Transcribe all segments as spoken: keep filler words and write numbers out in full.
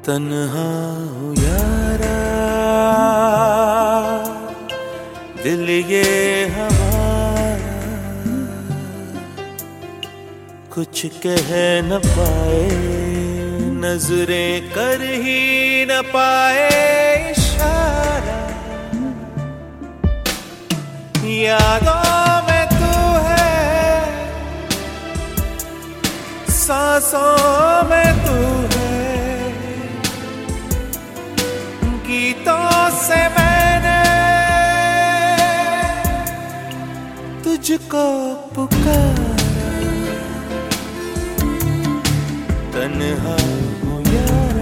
तन्हा हूँ यारा, दिल ये हमारा कुछ कह न पाए, नजरें कर ही न पाए इशारा। यादों में तू है, सांसों में तू है, गीतों से मैंने तुझको पुकारा। तन्हा हूँ यारा,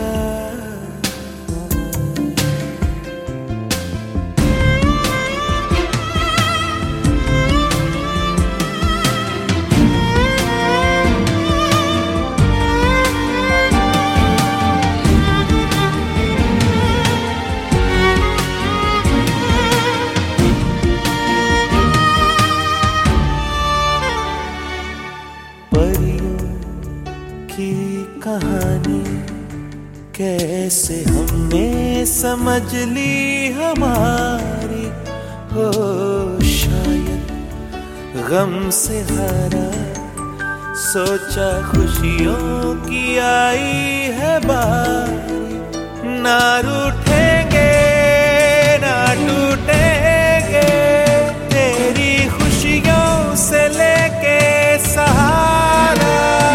की कहानी कैसे हमने समझ ली हमारी, हो शायद गम से हारा, सोचा खुशियों की आई है बारी। ना रूठेंगे ना टूटेंगे, तेरी खुशियों से लेके सहारा।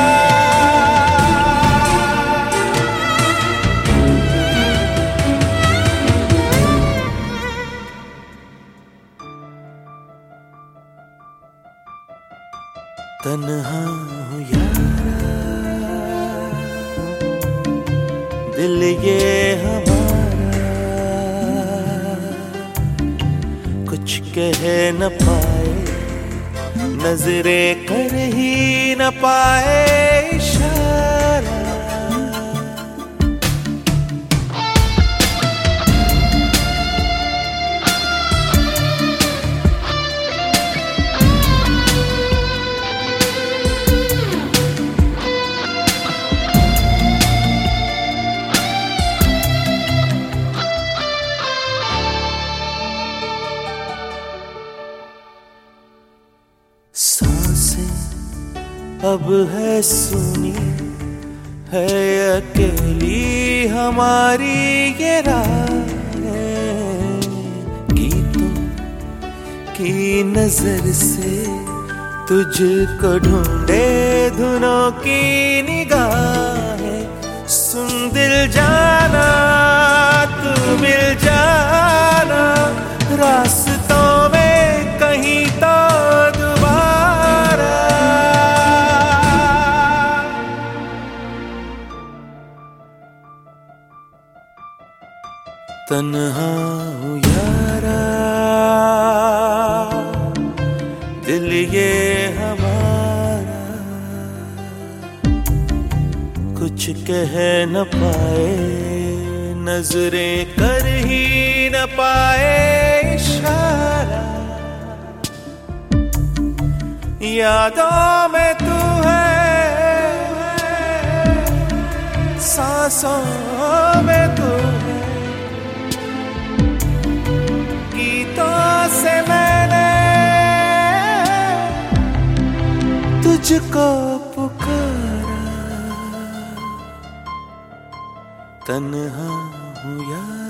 तन्हा हूँ यारा, दिल ये हमारा कुछ कह न पाए, नजरें कर ही न पाए इशारा। सांसें अब है सुनी है, अकेली हमारी ये राहें, गीतों की नजर से तुझको ढूंढे धुनों की निगाहें। सुन दिल जाना तू मिल जाना, रास्तों में कहीं तो तन्हा हूँ यारा, दिल ये हमारा कुछ कह न पाए, नजरें कर ही न पाए इशारा। यादों में तू है, सांसों में तू है, से मैंने तुझको पुकारा। तन्हा हूँ यार।